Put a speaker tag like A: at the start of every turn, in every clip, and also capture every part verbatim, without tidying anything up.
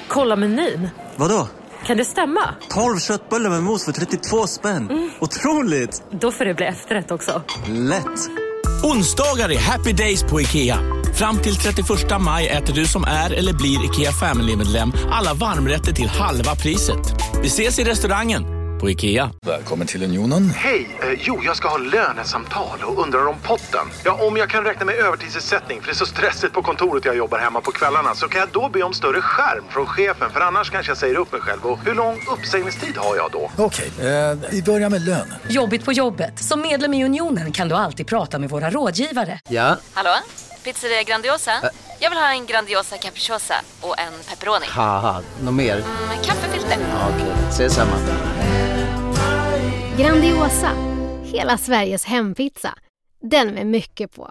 A: Kolla menyn.
B: Vadå?
A: Kan det stämma?
B: tolv köttbullar med mos för trettiotvå spänn. Mm. Otroligt!
A: Då får det bli efterrätt också.
B: Lätt!
C: Onsdagar är happy days på IKEA. Fram till trettioförsta maj äter du som är eller blir IKEA Family-medlem alla varmrätter till halva priset. Vi ses i restaurangen på IKEA.
D: Välkommen till Unionen.
E: Hej, eh, jo jag ska ha lönesamtal och undrar om potten. Ja, om jag kan räkna med övertidsersättning för det är så stressigt på kontoret jag jobbar hemma på kvällarna, så kan jag då be om större skärm från chefen, för annars kanske jag säger upp mig själv. Och hur lång uppsägningstid har jag då?
D: Okej, eh, vi börjar med lön.
F: Jobbigt på jobbet. Som medlem i Unionen kan du alltid prata med våra rådgivare.
D: Ja?
G: Hallå? Pizzeria Grandiosa? Ä- Jag vill ha en Grandiosa capriciosa och en pepperoni.
D: Haha, något mer?
G: Mm, kaffefilter.
D: Ja, okej, ses samma.
H: Grandiosa, hela Sveriges hempizza. Den med mycket på.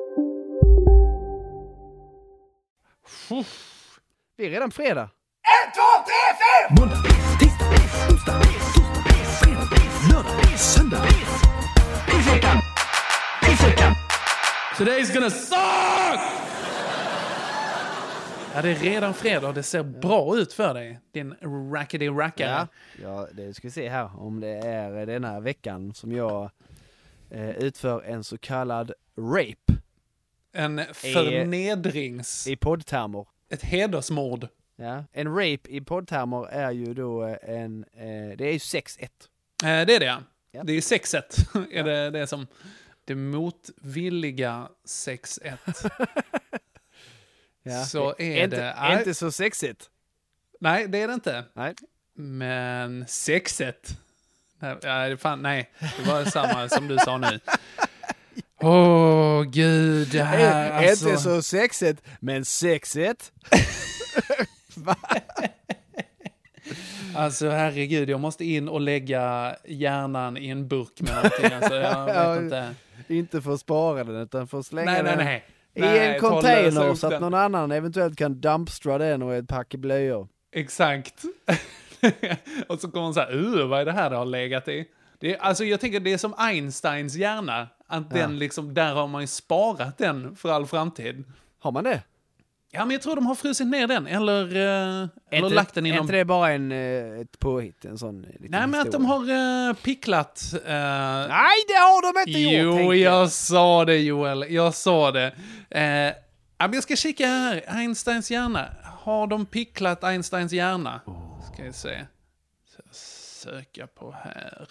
I: Det är redan fredag.
J: ett, två, tre, fyra!
C: Måndag, tisdag, onsdag, torsdag, fredag, lördag, söndag. Pissveckan! Pissveckan!
I: Today's gonna suck! Ja, det är redan fredag och det ser bra ut för dig, din rackety rackare.
K: Ja, ja, det ska vi se här om det är den här veckan som jag eh, utför en så kallad rape.
I: En förnedrings...
K: I, i poddtermer.
I: Ett hedersmord.
K: Ja, en rape i poddtermer är ju då en... Eh, det är ju sex ett.
I: Eh, det är det, ja.
K: Ja.
I: Det är sex ett. Är det, det är som det motvilliga sex ett.
K: Ja.
I: Så är
K: inte,
I: det...
K: Är inte så sexigt.
I: Nej, det är det inte.
K: Nej.
I: Men sexet. Nej, ja, fan, nej, det var samma som du sa nu. Åh, oh, gud, det här...
K: Är
I: alltså...
K: inte så sexigt, men sexigt. Va?
I: Alltså, herregud, jag måste in och lägga hjärnan i en burk med någonting. Alltså, jag vet
K: Ja,
I: inte.
K: Inte för att spara den, utan för att slänga
I: Nej, nej,
K: den
I: nej.
K: i
I: nej,
K: en container så att
I: den.
K: någon annan eventuellt kan dumpstra den och ett pack blöjor.
I: Exakt. Och så kommer man så här, uh, vad är det här det har legat i? Det är, alltså jag tänker det är som Einsteins hjärna. Att
K: Ja.
I: den liksom, där har man ju sparat den för all framtid.
K: Har man det?
I: Ja, men jag tror de har frusit ner den. Eller, uh, eller
K: Inte,
I: lagt den inom...
K: är inte det bara en, uh, ett påhitt? En sån liten
I: Nej, men att de har uh, picklat... Uh...
K: Nej, det har de inte gjort!
I: Jo, jag sa det, Joel. Jag sa det. Uh, jag ska kika här. Einsteins hjärna. Har de picklat Einsteins hjärna? Ska jag se. Söka på här.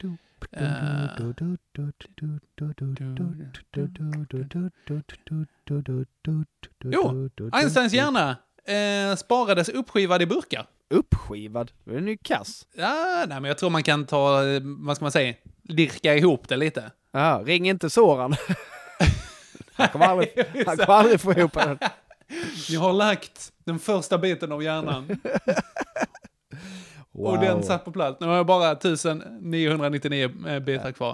I: Jo, Einsteins hjärna eh, sparades uppskivad i burkar.
K: Uppskivad? Det är en ny kass.
I: Ja, nej, men jag tror man kan ta, vad ska man säga, lirka ihop det lite.
K: Ja, ring inte Soran. Han kommer aldrig, han kommer aldrig få ihop den.
I: Jag har lagt den första biten av hjärnan.
K: Wow.
I: Och den satt på plats. Nu har jag bara tusen niohundranittionio bitar kvar.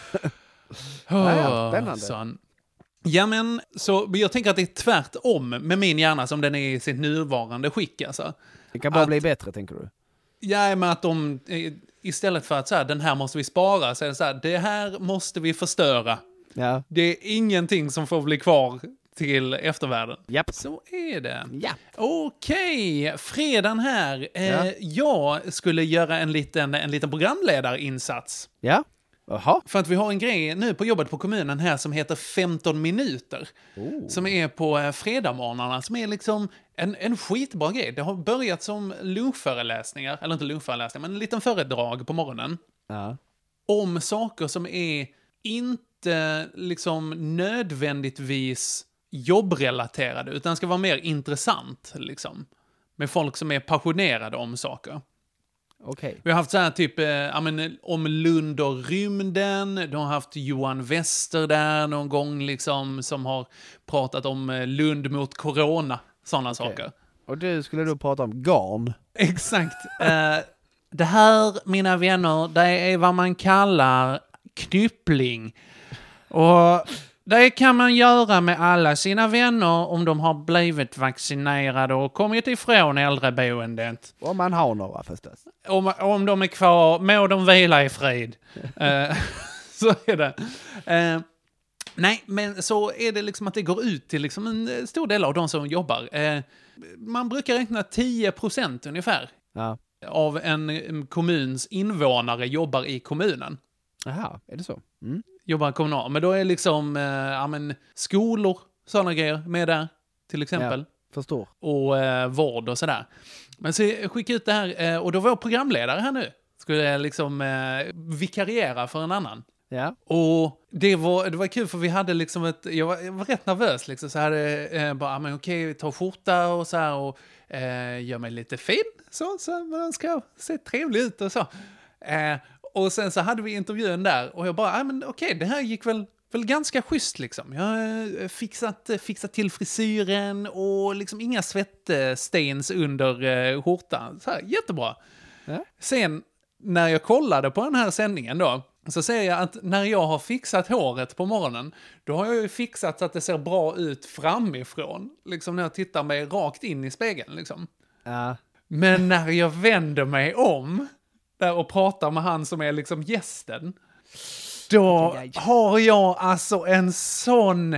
I: Oh,
K: ja, spännande.
I: Sån. Ja, men så jag tänker att det är tvärtom med min hjärna som den är i sitt nuvarande skick. Alltså.
K: Det kan bara
I: att,
K: bli bättre, tänker du?
I: Ja, men att de istället för att så här, den här måste vi spara, så är det så här, det här måste vi förstöra.
K: Ja.
I: Det är ingenting som får bli kvar till eftervärlden.
K: Japp.
I: Så är det.
K: Ja.
I: Okej, fredagen här. Eh,
K: Ja.
I: Jag skulle göra en liten, en liten programledarinsats.
K: Ja. Jaha.
I: För att vi har en grej nu på jobbet på kommunen här som heter femton minuter.
K: Oh.
I: Som är på eh, fredagmorgnarna. Som är liksom en, en skitbra grej. Det har börjat som lunchföreläsningar. Eller inte lunchföreläsningar, men en liten föredrag på morgonen.
K: Ja.
I: Om saker som är inte liksom nödvändigtvis jobbrelaterade. Utan ska vara mer intressant liksom. Med folk som är passionerade om saker.
K: Okej.
I: Vi har haft så här typ eh, ja, men, om Lund och rymden. De har haft Johan Wester där någon gång liksom, som har pratat om eh, Lund mot corona. Sådana
K: Okej.
I: saker.
K: Och du skulle då prata om garn.
I: Exakt. eh, det här, mina vänner, det är vad man kallar knyppling. Och det kan man göra med alla sina vänner om de har blivit vaccinerade och kommit ifrån äldreboendet.
K: Om man har några förstås.
I: Om, om de är kvar, må de vila i frid. eh, så är det. Eh, Nej, men så är det liksom att det går ut till liksom en stor del av de som jobbar. Eh, man brukar räkna tio procent ungefär
K: ja.
I: av en kommuns invånare jobbar i kommunen.
K: Jaha, är det så? Mm.
I: Jobbar kommunal. Men då är liksom eh, ja, men skolor, sådana grejer med där till exempel.
K: Ja, förstår.
I: Och eh, vård och sådär. Men så skickade ut det här eh, och då var jag programledare här nu. Skulle jag liksom eh, vikariera för en annan.
K: Ja.
I: Och det var, det var kul för vi hade liksom ett, jag var, jag var rätt nervös liksom så här, eh, bara, men okej, ta skjorta och så här och eh, gör mig lite fin, så, så man ska se trevlig ut och så. Eh, och sen så hade vi intervjun där och jag bara, ah, men okej, det här gick väl, väl ganska schysst liksom. Jag har fixat, fixat till frisyren och liksom inga svettstens under eh, skjortan. Så här, jättebra.
K: Ja.
I: Sen när jag kollade på den här sändningen då, så säger jag att när jag har fixat håret på morgonen, då har jag ju fixat så att det ser bra ut framifrån. Liksom när jag tittar mig rakt in i spegeln. Liksom.
K: Ja.
I: Men när jag vänder mig om där och pratar med han som är liksom gästen, då har jag alltså en sån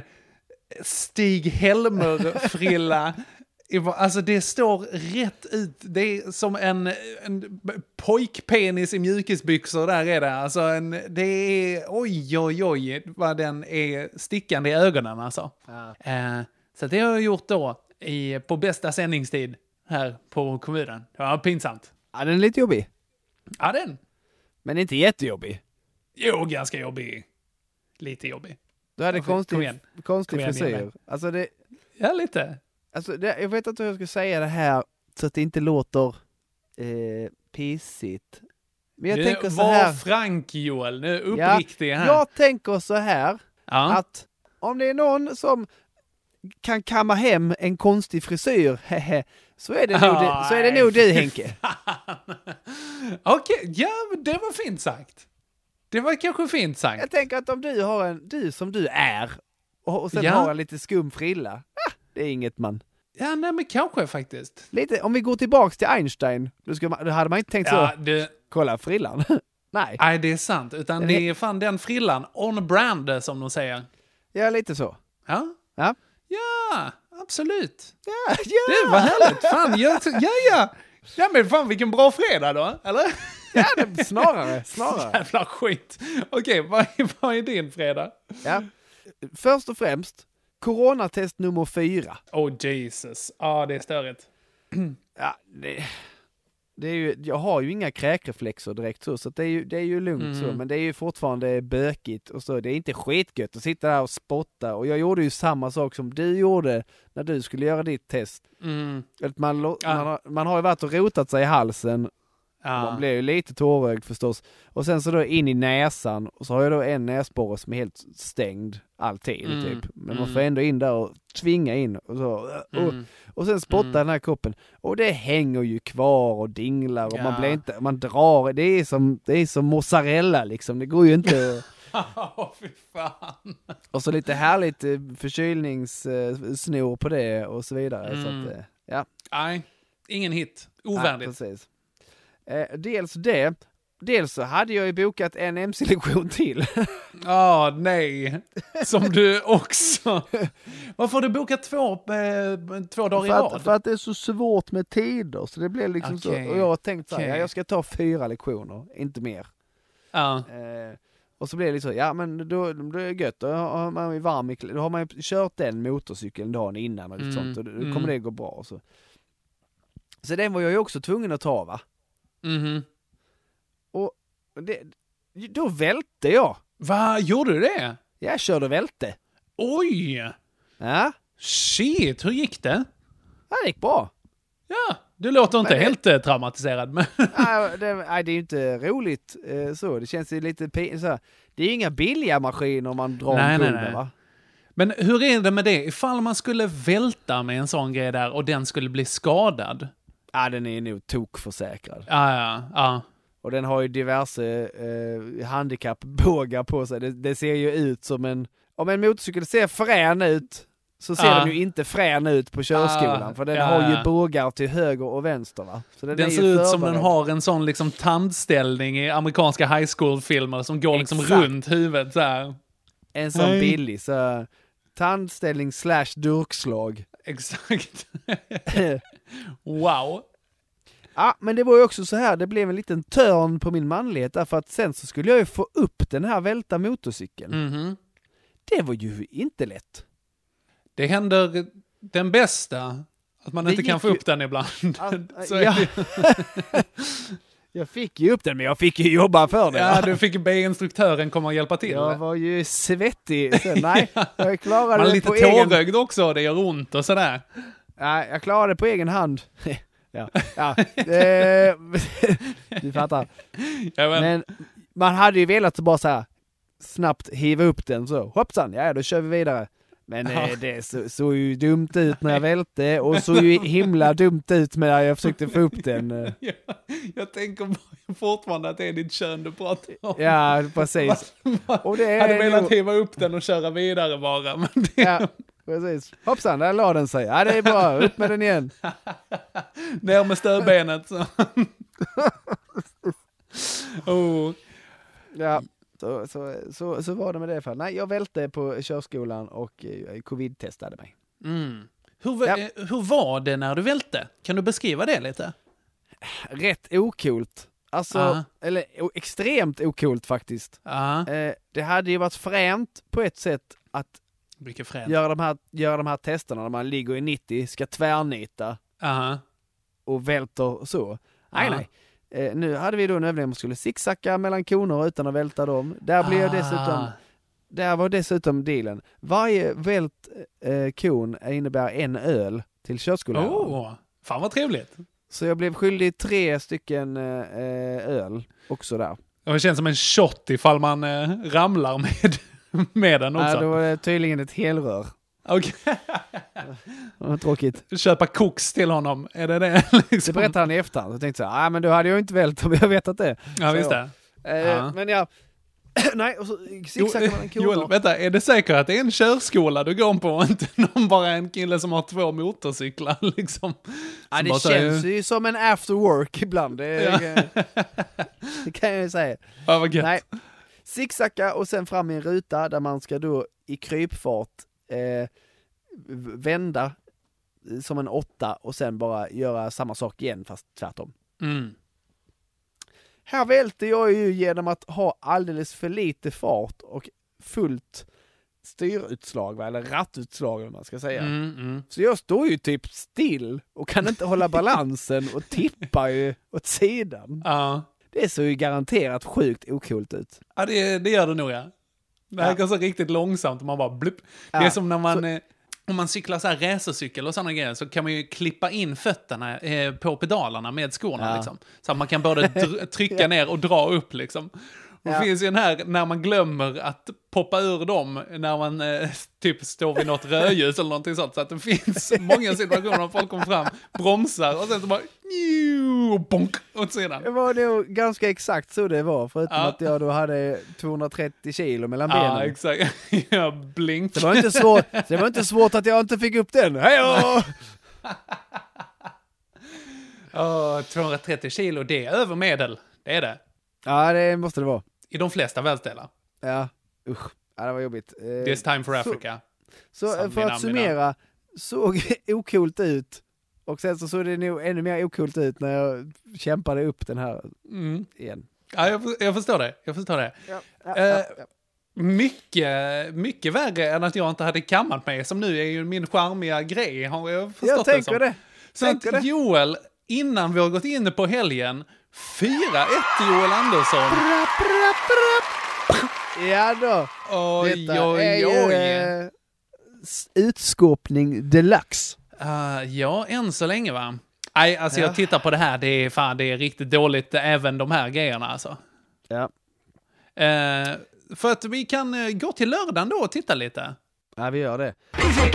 I: Stig Helmer-frilla. Alltså det står rätt ut. Det är som en, en pojkpenis i mjukisbyxor. Där är det. Alltså en, det är oj oj oj vad den är stickande i ögonen alltså. Ja. Eh, så det har jag gjort då i, på bästa sändningstid här på kommunen. Det var pinsamt.
K: Ja, den är lite jobbig.
I: Ja, den.
K: Men inte jättejobbig.
I: Jo, ganska jobbig. Lite jobbig.
K: Du hade konstig,
I: igen.
K: konstig
I: igen,
K: frisyr.
I: igen.
K: Alltså det...
I: Ja, lite.
K: Alltså det, jag vet inte hur jag ska säga det här så att det inte låter eh, pissigt. Men jag
I: nu,
K: tänker så
I: var
K: här...
I: Frank, Joel. Nu uppriktig
K: ja,
I: här.
K: Jag tänker så här
I: ja.
K: att om det är någon som kan kamma hem en konstig frisyr så är det nog, det, så är det nog du, Henke.
I: Okej, okay, ja, men det var fint sagt. Det var kanske fint sagt.
K: Jag tänker att om du har en, du som du är och, och sen
I: ja.
K: har en lite skum frilla, ah, det är inget man.
I: Ja, nej men kanske faktiskt.
K: Lite, om vi går tillbaks till Einstein, då, ska man, då hade man inte tänkt
I: ja,
K: så,
I: det...
K: kolla frillan. Nej.
I: Nej, det är sant. Utan det... det är fan den frillan on brand som de säger.
K: Ja, lite så.
I: Ja.
K: Ja.
I: Ja, absolut.
K: Ja, ja.
I: Det var härligt. Fan, jag, ja, ja. Ja, men fan vilken bra fredag då, eller?
K: Ja, det, snarare, snarare.
I: Jävla skit. Okej, vad, vad är din fredag?
K: Ja. Först och främst, coronatest nummer fyra.
I: Oh Jesus. Ja, ah, det är störigt.
K: Ja, det, det är ju, jag har ju inga kräkreflexer direkt så, så det är ju, det är ju lugnt mm. så, men det är ju fortfarande bökigt och så. Det är inte skitgött att sitta där och spotta. Och jag gjorde ju samma sak som du gjorde när du skulle göra ditt test.
I: Mm.
K: Man, man,
I: ja.
K: har, man har ju varit och rotat sig i halsen. Ja. Man blir ju lite tårögd förstås. Och sen så då in i näsan. Och så har jag då en näsborre som är helt stängd alltid mm. typ. Men mm. man får ändå in där och tvinga in. Och, så, och, mm. och sen spotta mm. den här koppen. Och det hänger ju kvar och dinglar. Och ja. man blir inte, man drar. Det är som, det är som mozzarella liksom. Det går ju inte.
I: Åh, fy fan.
K: Och så lite härligt förkylningssnor på det och så vidare.
I: Mm.
K: Så att, ja.
I: Nej, ingen hit. Ovärdigt.
K: Ja, precis. Eh, dels det, dels så hade jag ju bokat en M C-lektion till.
I: Ja, oh, nej. Som du också. Varför har du bokat två, eh, två dagar i
K: för
I: rad?
K: Att, för att det är så svårt med tider, så det blev liksom
I: okay.
K: så. Och jag har tänkt så här,
I: okay.
K: ja, jag ska ta fyra lektioner, inte mer.
I: Ja.
K: Eh, och så blev det liksom, ja men då, då är det gött, då har man ju varm, då har man ju kört den motorcykeln dagen innan och lite
I: mm.
K: sånt, och då
I: mm.
K: kommer det gå bra. Och så. så den var jag ju också tvungen att ta, va?
I: Mhm.
K: Och det, då välte jag.
I: Vad gjorde du det?
K: Jag körde och välte.
I: Oj!
K: Ja.
I: Shit, hur gick det?
K: Ja, det gick bra.
I: Ja, du låter inte
K: det,
I: helt uh, traumatiserad. Men
K: nej, det, nej, det är ju inte roligt uh, så. Det känns ju lite p- så här. Det är ju inga billiga maskiner man drar
I: nej,
K: omkull
I: nej, nej.
K: va?
I: Men hur är det med det? Ifall man skulle välta med en sån grej där och den skulle bli skadad?
K: Ja, den är nog tokförsäkrad.
I: Ja, ja, ja.
K: Och den har ju diverse eh, handikappbågar på sig. Det, det ser ju ut som en... Om en motorcykel ser frän ut så ser
I: ja.
K: den ju inte frän ut på körskolan. Ja, för den ja. har ju bågar till höger och vänster, va? Så den
I: den ser ut som den har en sån liksom tandställning i amerikanska high school-filmer som går liksom
K: Exakt.
I: runt huvudet så här.
K: En sån
I: Nej.
K: billig så tandställning slash durkslag.
I: Exakt. Wow.
K: Ja, men det var ju också så här, det blev en liten törn på min manlighet därför att sen så skulle jag ju få upp den här välta motorcykeln.
I: Mm-hmm.
K: Det var ju inte lätt.
I: Det händer den bästa att man
K: Det
I: inte kan
K: gick
I: få
K: ju-
I: upp den ibland.
K: Att-
I: Så är
K: ja.
I: det.
K: Jag fick ju upp den, men jag fick ju jobba för det.
I: Ja, du fick be instruktören komma och hjälpa till.
K: Jag var ju svettig. Så, nej, jag klarade
I: Man är
K: det
I: lite
K: på egen...
I: tårögd också, det gör ont och sådär.
K: Nej, jag klarade det på egen hand. ja, ja. Eh, du fattar.
I: Ja, men...
K: Men man hade ju velat bara så här snabbt hiva upp den så. Hoppsan, ja då kör vi vidare. Men eh, det så, såg ju dumt ut när jag välte och såg ju himla dumt ut när jag försökte få upp den.
I: Ja, jag tänker bara fortfarande att det är ditt kön du pratar om.
K: Ja, precis. Och det
I: Jag hade
K: är
I: velat
K: nog-
I: hiva upp den och köra vidare bara. Men det...
K: Ja, precis. Hoppsan, där la den sig. Ja, det är bra. Upp med den igen.
I: Ner med stödbenet. Så. oh.
K: Ja, så, så, så, så var det med det fall. Nej, jag välte på körskolan och eh, covid-testade mig.
I: Mm. Hur,
K: Ja.
I: eh, hur var det när du välte? Kan du beskriva det lite?
K: Rätt okult. Alltså,
I: Ja.
K: eller o- extremt okult faktiskt.
I: Ja.
K: Eh, det hade ju varit fränt på ett sätt att
I: Mycket fränt.
K: göra de, här, göra de här testerna när man ligger i nittio, ska tvärnita
I: Aha.
K: och välter och så. Nej,
I: Ja.
K: nej. Eh, nu hade vi då en övning där man skulle zigzacka mellan koner utan att välta dem. Där blev jag
I: Ah.
K: dessutom... Där var dessutom dealen. Varje vält eh, kon innebär en öl till körskolan.
I: Oh, fan vad trevligt.
K: Så jag blev skyldig tre stycken eh, öl också där.
I: Det känns som en shot ifall man eh, ramlar med, med den också.
K: Ja, då var det tydligen ett helrör.
I: Okej.
K: Det var tråkigt.
I: Köpa koks till honom, är det det?
K: Det
I: liksom?
K: berättade han i efterhand. Jag tänkte så här, ah, men då hade jag inte vält om jag vetat det.
I: Ja,
K: Så
I: visst
K: jag,
I: det.
K: eh,
I: Ja.
K: Men ja, nej, och så zigzackade mellan koner.
I: Joel, vänta, är det säkert att det är en körskola du går på och inte någon bara en kille som har två motorcyklar liksom?
K: Ja,
I: Som
K: det
I: bara
K: känns
I: säger-
K: ju som en after work ibland. Det,
I: Ja.
K: det kan jag ju säga.
I: Ja, vad gött.
K: Nej, zigzacka och sen fram i en ruta där man ska då i krypfart eh, vända som en åtta och sen bara göra samma sak igen fast tvärtom.
I: Mm.
K: Här välter jag ju genom att ha alldeles för lite fart och fullt styrutslag, va? Eller rattutslag om man ska säga.
I: Mm, mm.
K: Så jag står ju typ still och kan inte hålla balansen och tippar ju åt sidan.
I: Ja.
K: Det ser ju garanterat sjukt okult ut.
I: Ja, det, det gör det nog, ja. Det här
K: Ja.
I: går så riktigt långsamt och man bara blupp.
K: Ja.
I: Det är som när man,
K: Så-
I: eh, om man cyklar så här racercykel och sådana grejer så kan man ju klippa in fötterna eh, på pedalerna med skorna
K: Ja.
I: liksom. Så att man kan både dr- trycka ner och dra upp liksom. Och det
K: Ja.
I: finns ju den här när man glömmer att poppa ur dem när man eh, typ står vid något rödljus eller någonting sånt. Så att det finns många situationer där folk kommer fram, bromsar och sen så bara och bonk åt sidan.
K: Det var nog ganska exakt så det var, förutom
I: Ja.
K: att jag då hade tvåhundratrettio kilo mellan
I: Ja,
K: benen.
I: exakt. Jag blink.
K: Det var inte svårt, det var inte svårt att jag inte fick upp den. Hej då!
I: Oh, tvåhundratrettio kilo, det är över medel. Det är det.
K: Ja, det måste det vara.
I: I de flesta världsdelar.
K: Ja, usch. Ja, det var jobbigt. Eh,
I: This time for
K: så-
I: Africa.
K: Så,
I: Som
K: för
I: mina-
K: att summera, såg okult ut. Och sen så såg det nog ännu mer okult ut när jag kämpade upp den här
I: Mm.
K: igen.
I: Ja, jag, jag förstår det. Jag förstår det.
K: Ja, ja,
I: Eh,
K: ja, ja.
I: Mycket, mycket värre än att jag inte hade kammat mig, som nu är ju min charmiga grej, har jag förstått
K: Jag
I: det
K: tänker
I: som.
K: det.
I: Så
K: tänker
I: att
K: det.
I: Joel, innan vi har gått in på helgen, fyra ett till Joel Andersson.
K: Ja då.
I: Oj,
K: Detta
I: oj,
K: är ju
I: oj.
K: eh, s- utskåpning deluxe.
I: Uh, ja, än så länge va? Nej, alltså
K: Ja.
I: jag tittar på det här, det är fan, det är riktigt dåligt, även de här grejerna alltså.
K: Ja.
I: Eh, för att vi kan eh, gå till lördagen då och titta lite.
K: Ja, vi gör det.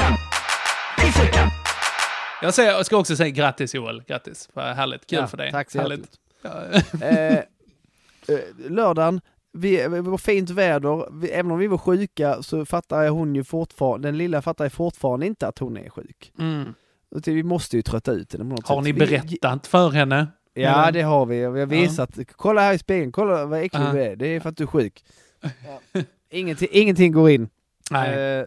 I: Jag, säger, jag ska också säga grattis Joel, grattis. Vad härligt, kul
K: Ja,
I: för dig.
K: tack så
I: härligt.
K: eh, eh, lördagen, vi, det var fint väder. Vi, även om vi var sjuka så fattar hon ju fortfarande, den lilla fattar ju fortfarande inte att hon är sjuk.
I: Mm.
K: Och det- Vi måste ju trötta ut henne på något
I: Har
K: sätt.
I: ni
K: Vi-
I: berättat för henne?
K: Ja,
I: Eller?
K: det har vi. Vi har visat. Kolla här i spegeln, kolla vad äcklig
I: Ja.
K: du är. Det är för att du är sjuk. ingenting, ingenting går in.
I: Nej.
K: Eh,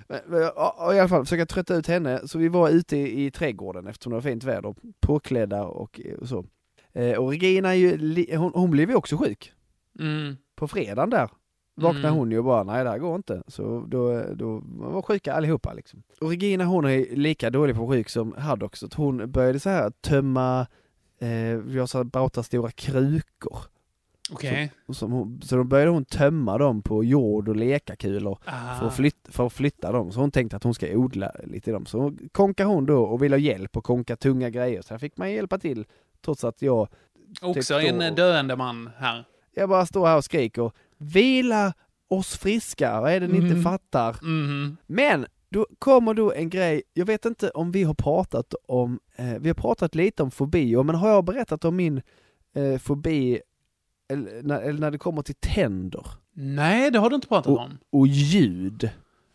K: och i alla fall försöka trötta ut henne. Så vi var ute i, i trädgården eftersom det var fint väder. Påklädda och, och så. Eh, och Regina är ju, hon, hon blev ju också sjuk.
I: Mm.
K: På fredagen där vaknade
I: Mm.
K: hon ju och bara, nej det här går inte. Så då, då var sjuka allihopa liksom. Och Regina hon är lika dålig på sjuk som Haddock. Så hon började så här tömma, eh, vi har så här bara stora krukor.
I: Okej.
K: Så, som hon, så då började hon tömma dem på jord och lekakulor
I: Ah.
K: för, att flytta, för att flytta dem. Så hon tänkte att hon ska odla lite i dem. Så konkar hon då och vill ha hjälp och konka tunga grejer. Så här fick man hjälpa till trots att jag...
I: Också
K: typ
I: en
K: då,
I: döende man här.
K: jag bara står här och skriker, vila oss friska, vad är det ni
I: Mm.
K: inte fattar?
I: Mm.
K: Men då kommer då en grej, jag vet inte om vi har pratat om, eh, vi har pratat lite om fobier, men har jag berättat om min eh, fobi eller när, eller när det kommer till tänder?
I: Nej, det har du inte pratat
K: och,
I: om.
K: Och ljud.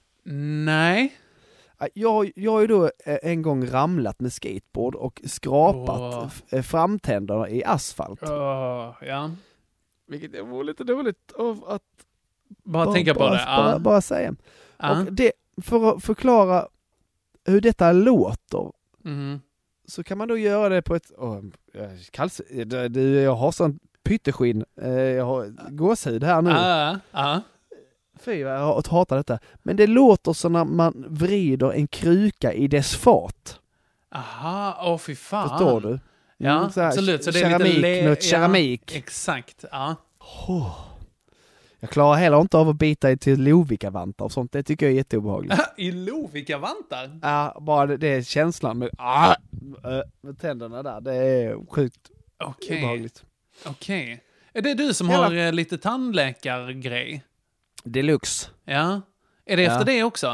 I: Nej.
K: Jag, jag har ju då en gång ramlat med skateboard och skrapat
I: Åh.
K: f- framtänderna i asfalt.
I: Oh, ja.
K: Vilket det var lite dåligt av att
I: Bara,
K: bara
I: tänka på
K: bara,
I: det.
K: Bara,
I: Ja.
K: bara säga.
I: Ja.
K: Och det, för att förklara hur detta låter
I: Mm.
K: så kan man då göra det på ett... Oh, kalls, du, jag har sån pytteskinn. Eh, Jag har gåshud här nu.
I: Ja, ja.
K: Fy, vad jag hatar detta. Men det låter som när man vrider en kruka i dess fat.
I: Aha, åh fy fan.
K: Förstår du?
I: Ja,
K: Mm, så här,
I: absolut. Så det är
K: keramik,
I: lite le-
K: något keramik.
I: Ja, exakt, ja.
K: Oh. Jag klarar heller inte av att bita i till Lovika-vantar och sånt. Det tycker jag är jätteobehagligt.
I: I Lovika-vantar?
K: Ja, bara det, det är känslan med, ah, med tänderna där. Det är sjukt
I: Okej.
K: obehagligt.
I: Okej. Är det du som
K: Hela-
I: har eh, lite tandläkargrej?
K: Deluxe.
I: Ja. Är det
K: Ja.
I: efter det också?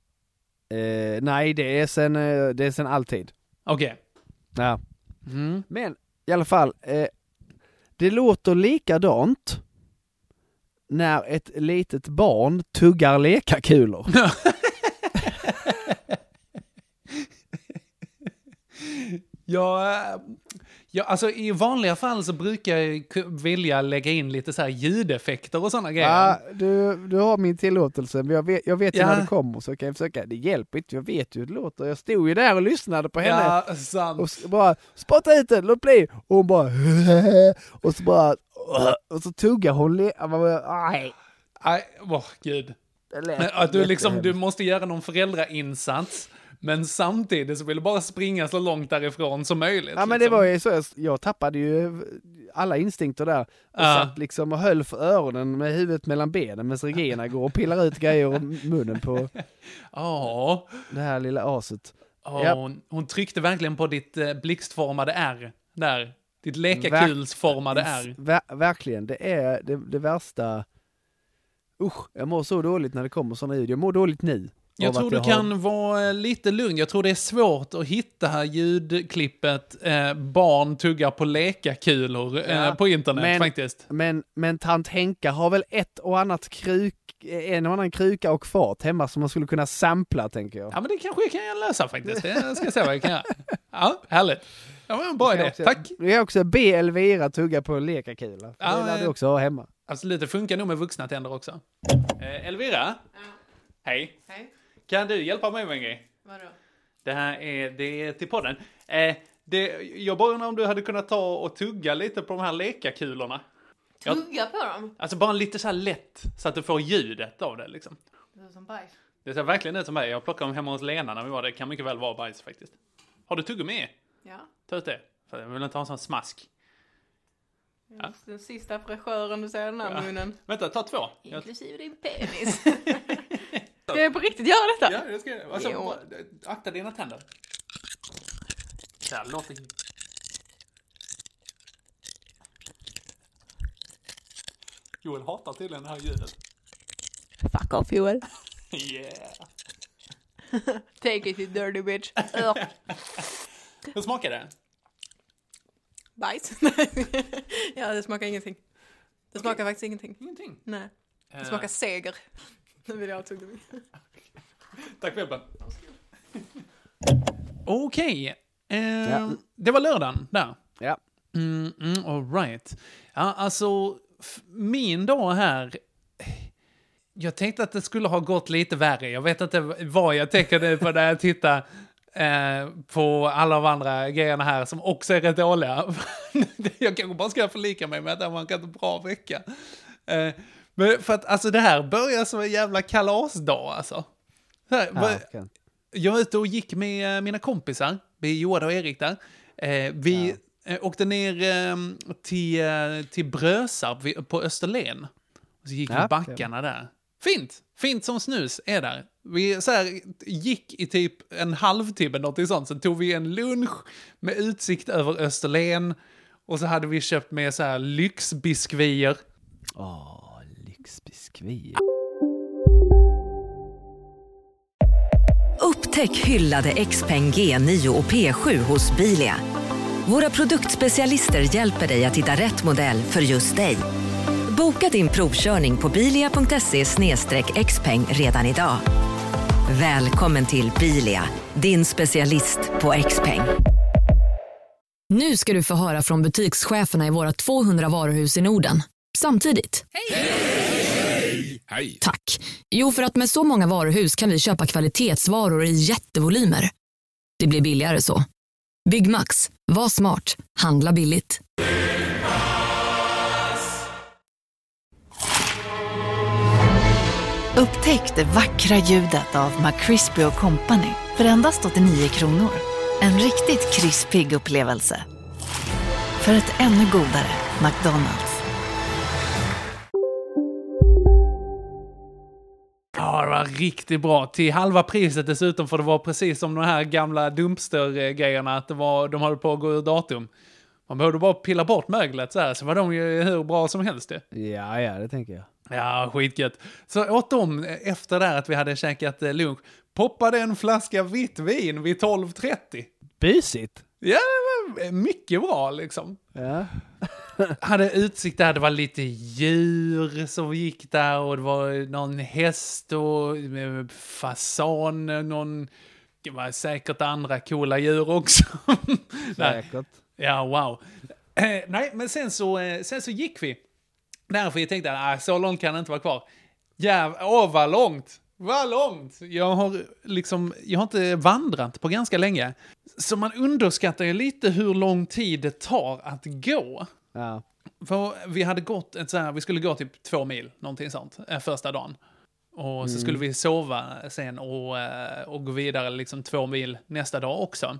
K: Eh, nej, det är sen, eh, det är sen alltid.
I: Okej.
K: Ja.
I: Mm.
K: Men i alla fall, eh, det låter likadant när ett litet barn tuggar lekakulor.
I: Ja, ja, alltså i vanliga fall så brukar jag k- vilja lägga in lite så här ljudeffekter och sådana grejer.
K: Ja, du, du har min tillåtelse, men jag vet, jag vet ju
I: Ja.
K: när det kommer så kan jag försöka. Det hjälper inte, jag vet ju hur det låter. Jag stod ju där och lyssnade på henne.
I: Ja, sant.
K: Och s- bara, spotta ut den, låt bli. Och hon bara, och så bara, och så tuggar hon. Le- man bara, aj.
I: Nej, åh gud.
K: Det lät
I: Men att du liksom, du
K: jättehemskt.
I: måste göra någon föräldrainsats, men samtidigt så vill du bara springa så långt därifrån som möjligt.
K: Ja, men det
I: liksom.
K: var ju så, jag, jag tappade ju alla instinkter där. Och
I: Ja.
K: satt liksom och höll för öronen med huvudet mellan benen medan Regina går och pillar ut grejer ur munnen på
I: Ja.
K: det här lilla aset.
I: Ja,
K: Ja.
I: hon, hon tryckte verkligen på ditt eh, blixtformade R där. Ditt lekakulsformade R.
K: Ver- verkligen, det är det, det värsta. Usch, jag mår så dåligt när det kommer såna ljud. Jag mår dåligt nu.
I: Jag
K: av
I: tror
K: att
I: du
K: har-
I: kan vara lite lugn. Jag tror det är svårt att hitta ljudklippet eh, barn tuggar på lekakulor eh,
K: Ja,
I: på internet
K: men-
I: faktiskt.
K: Men, men tant Henka har väl ett och annat kruk, en och annan kruka och fat hemma som man skulle kunna sampla, tänker jag.
I: Ja, men det kanske jag kan lösa faktiskt. Det ska jag se vad jag kan göra. Ja, härligt. Ja, men en bra
K: Jag kan
I: idé.
K: också-
I: Tack.
K: Jag kan också be Elvira tugga på en lekakula.
I: Ja,
K: det lär
I: eh.
K: du också ha hemma.
I: Absolut, det funkar nog med vuxna tänder också. Eh, Elvira? Hej.
L: Hej.
I: Kan du hjälpa mig med en grej?
L: Vadå?
I: Det här är, det är till podden. Eh, det, jag bara undrar om du hade kunnat ta och tugga lite på de här lekakulorna. Jag-
L: Tugga på dem?
I: Alltså bara lite så här lätt så att du får ljudet av det liksom.
L: Det är som bajs.
I: Det ser verkligen ut som mig. Jag plockade dem hemma hos Lena när vi var där. Det kan mycket väl vara bajs faktiskt. Har du tuggummi?
L: Ja.
I: Ta ut det. För jag vill inte ha en sån smask. Ja.
L: Den sista fräschören du ser i den här
I: Ja.
L: munnen.
I: Vänta, ta två. Jag-
L: Inklusive din penis. Ska jag på riktigt göra detta?
I: Ja, det ska jag. Alltså,
L: Jo.
I: bara- akta dina tänder. Så här, låt det... Joel hatar tydligen det här ljudet.
L: Fuck off, Joel.
I: Yeah.
L: Take it, you dirty bitch. Ugh.
I: Hur smakar det?
L: Bajs. Ja, det smakar ingenting. Det smakar faktiskt ingenting.
I: Ingenting?
L: Nej. Det
I: Eh.
L: smakar seger. Nu vill jag ha tuggummi.
I: Tack för hjälpen. Okej. Eh,
K: Ja.
I: Det var lördagen där.
K: Ja.
I: Mm, mm, all right. Ja, alltså, f- min dag här... jag tänkte att det skulle ha gått lite värre. Jag vet inte vad jag tänker på när jag tittar eh, på alla de andra grejerna här som också är rätt dåliga. Jag kanske bara ska förlika mig med att det var en rätt bra vecka. Eh, men för att alltså det här börjar som en jävla kalasdag alltså. Så här,
K: Ja, okay.
I: Jag var ute och gick med mina kompisar, med Johan och Erik där. Eh, vi ja. åkte ner eh, till, till Brösarp på Österlen. Och så gick ja, vi backarna okay. där. Fint! Fint som snus är där. Vi så här, gick i typ en halvtimme något sånt. Så tog vi en lunch med utsikt över Österlen. Och så hade vi köpt med så här lyxbiskvier.
K: Åh, lyxbiskvier.
M: Upptäck hyllade Xpeng G nio och P sju hos Bilia. Våra produktspecialister hjälper dig att hitta rätt modell för just dig. Boka din provkörning på bilia punkt se slash xpeng redan idag. Välkommen till Bilia, din specialist på Xpeng.
N: Nu ska du få höra från butikscheferna i våra tvåhundra varuhus i Norden. Samtidigt.
O: Hej! Hej!
N: Tack. Jo, för att med så många varuhus kan vi köpa kvalitetsvaror i jättevolymer. Det blir billigare så. Byggmax. Var smart. Handla billigt.
P: Upptäck det vackra ljudet av McCrispy och Company för endast åttionio kronor. En riktigt krispig upplevelse. För ett ännu godare McDonald's.
I: Ja, det var riktigt bra. Till halva priset dessutom, för det var precis som de här gamla dumpster-grejerna, att det var, de höll på att gå ur datum. Man behövde bara pilla bort möglet så här, så var de ju hur bra som helst det.
K: Ja, ja, det tänker jag.
I: Ja, skitgött. Så åt de efter där att vi hade käkat lunch, poppade en flaska vitt vin vid tolv trettio.
K: Bysigt.
I: Ja, det var mycket bra liksom.
K: Ja.
I: Hade utsikt där, det var lite djur som gick där och det var någon häst och fasan, någon, det var säkert andra coola djur också.
K: Säkert.
I: Ja, wow. Eh, nej, men sen så, eh, sen så gick vi. Därför jag tänkte att så långt kan det inte vara kvar. Ja, åh, vad långt. Vad långt. Jag har liksom, jag har inte vandrat på ganska länge. Så man underskattar ju lite hur lång tid det tar att gå.
K: Ja.
I: För vi hade gått ett så här, vi skulle gå typ två mil, någonting sånt, första dagen. Och så
K: Mm.
I: skulle vi sova sen och, och gå vidare liksom två mil nästa dag också.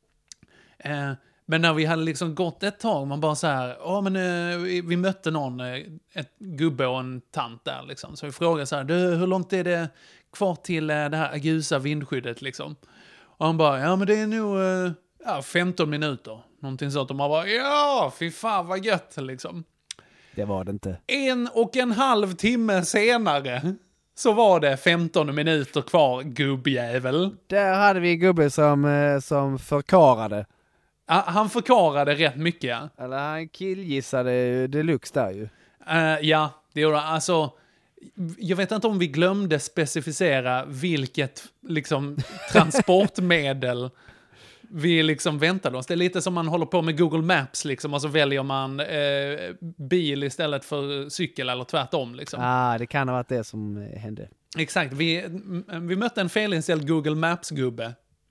I: Eh, men när vi hade liksom gått ett tag, man bara så här, ja men eh, vi, vi mötte någon, eh, ett gubbe och en tant där liksom. Så vi frågade så här, du, hur långt är det kvar till eh, det här ljusa vindskyddet liksom? Och han bara, ja men det är nog eh, ja, femton minuter. Någonting sånt. Och man bara, ja, fy fan vad gött liksom.
K: Det var det inte.
I: En och en halv timme senare så var det femton minuter kvar, gubbjävel.
K: Där hade vi en gubbe som, eh, som förkarade.
I: Ja, han förkarade rätt mycket, ja.
K: Eller han killgissade deluxe där ju.
I: Uh, ja, det gjorde han. Alltså, jag vet inte om vi glömde specificera vilket liksom transportmedel vi liksom väntade oss. Det är lite som man håller på med Google Maps liksom, och så väljer man eh, bil istället för cykel eller tvärtom liksom.
K: Ah, det kan ha varit det som hände.
I: Exakt, vi, vi mötte en felinställd Google Maps-gubbe.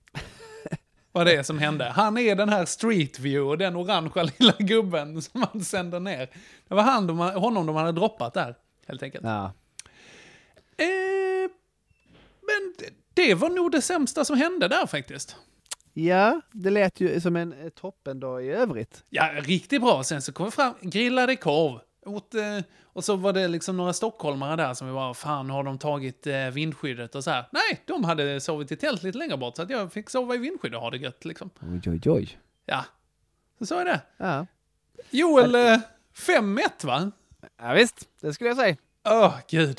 I: Vad det är som hände. Han är den här Street View, den orangea lilla gubben som man sänder ner. Det var han, de, honom de hade droppat där, helt enkelt.
K: Ja.
I: Eh, men det, det var nog det sämsta som hände där faktiskt.
K: Ja, det lät ju som en eh, toppendag i övrigt.
I: Ja, riktigt bra. Sen så kom vi fram, grillade korv. Åt, eh, och så var det liksom några stockholmare där som vi var, fan har de tagit eh, vindskyddet och så här. Nej, de hade sovit i tält lite längre bort så att jag fick sova i vindskydd och ha det gött liksom.
K: Oj, oj, oj.
I: Ja, så så är det.
K: Ja.
I: Joel, eh, fem ett va?
K: Ja visst, det skulle jag säga.
I: Åh, oh, gud.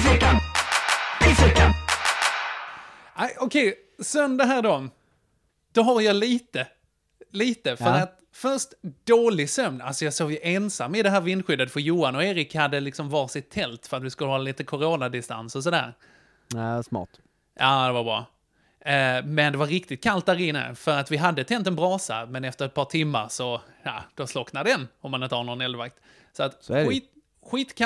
I: Nej, okej, söndag här då. Då har jag lite. Lite, för
K: ja.
I: att först dålig sömn. Alltså jag sov ju ensam i det här vindskyddet för Johan och Erik hade liksom varsitt tält för att vi skulle ha lite coronadistans och sådär.
K: Ja, smart.
I: Ja, det var bra. Eh, men det var riktigt kallt där inne för att vi hade tänt en brasa, men efter ett par timmar så, ja, då slocknade den om man inte har någon eldvakt. Så att
K: så
I: skit, skitkallt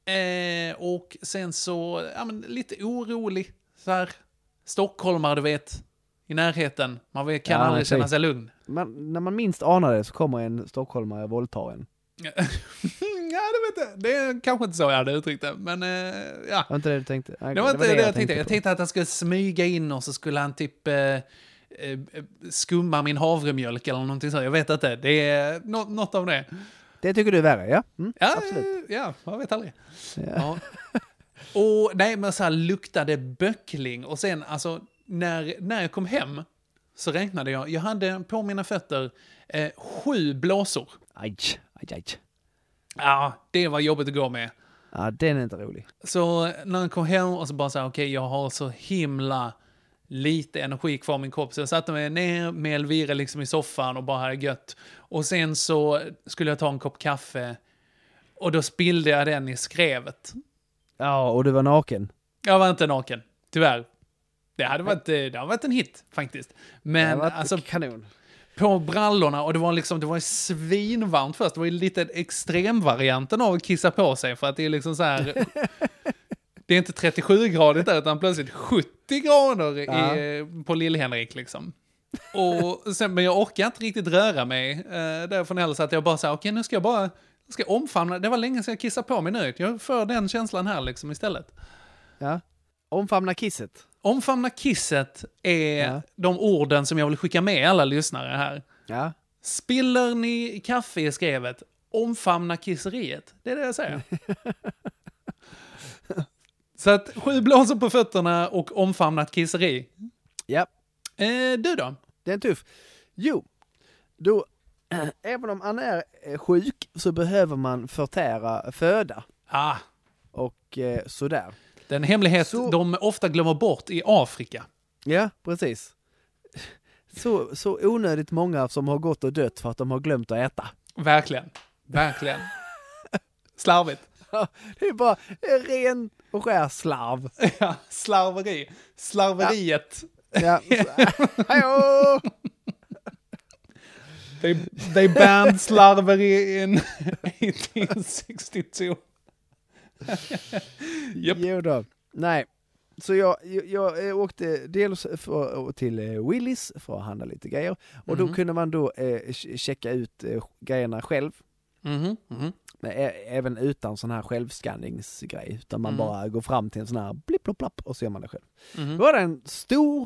I: Eh, och sen så, ja men lite orolig. Så här, stockholmare du vet, i närheten. Man vet, kan
K: Ja,
I: aldrig
K: nej,
I: känna sig lugn.
K: Man, när man minst anar det så kommer en stockholmare våldta en.
I: Ja, det vet jag. Det är kanske inte så jag hade uttryckt det, men eh, ja.
K: Var inte det du tänkte?
I: Okay, det var inte det, det jag, jag tänkte. Jag tänkte att han skulle smyga in och så skulle han typ eh, eh, skumma min havremjölk eller någonting så. Jag vet inte. Det är no- något av det.
K: Det tycker du är värre, ja? Mm,
I: ja,
K: absolut.
I: Ja, jag vet aldrig.
K: Ja.
I: Ja. Och nej, men så här luktade böckling. Och sen, alltså, när, när jag kom hem så räknade jag. Jag hade på mina fötter eh, sju blåsor.
K: Aj, aj, aj.
I: Ja, det var jobbigt att gå med.
K: Ja, den är inte rolig.
I: Så när jag kom hem och så bara så här, okej, okay, jag har så himla lite energi kvar i min kropp. Så jag satte mig ner med Elvira liksom i soffan och bara hade gött. Och sen så skulle jag ta en kopp kaffe. Och då spillde jag den i skrevet.
K: Ja, och du var naken.
I: Jag var inte naken, tyvärr. Det hade varit, det hade varit en hit, faktiskt. Men alltså,
K: kanon.
I: På brallorna, och det var liksom, det var svinvarmt först. Det var ju lite extremvarianten av att kissa på sig. För att det är liksom så här... Det är inte trettiosju grader där, utan plötsligt sjuttio grader
K: ja.
I: i, på Lill-Henrik liksom. Och sen, men jag orkar inte riktigt röra mig eh, därifrån heller, så att jag bara sa, okej okay, nu ska jag bara jag ska omfamna, det var länge sedan jag kissade på mig nu. Jag får den känslan här liksom istället.
K: Ja, omfamna kisset.
I: Omfamna kisset är
K: ja.
I: de orden som jag vill skicka med alla lyssnare här.
K: Ja.
I: Spiller ni kaffe i skrevet, omfamna kisseriet. Det är det jag säger. Så att sju blåsor på fötterna och omfamnat kisseri.
K: Ja.
I: Eh, du då?
K: Det är tuff. Jo, då, äh, även om man är sjuk så behöver man förtära föda.
I: Ah.
K: Och eh, sådär.
I: Det är en hemlighet så... de ofta glömmer bort i Afrika.
K: Ja, precis. Så, så onödigt många som har gått och dött för att de har glömt att äta.
I: Verkligen. Verkligen. Slarvigt.
K: Ja, det är bara ren och skär slarv.
I: Ja, slarveri. Slarveriet.
K: Ja. Ja.
I: they, they banned slarveri in eighteen sixty-two.
K: Yep. Jo då. Nej. Så jag, jag, jag åkte dels för, till Willys för att handla lite grejer. Och mm-hmm. då kunde man då eh, checka ut eh, grejerna själv.
I: Mm-hmm. Mm-hmm.
K: Men, ä- även utan sån här självskanningsgrej. Utan man mm. bara går fram till en sån här blipp, plopp, plopp och så gör man det själv. Mm-hmm. Då var det en stor,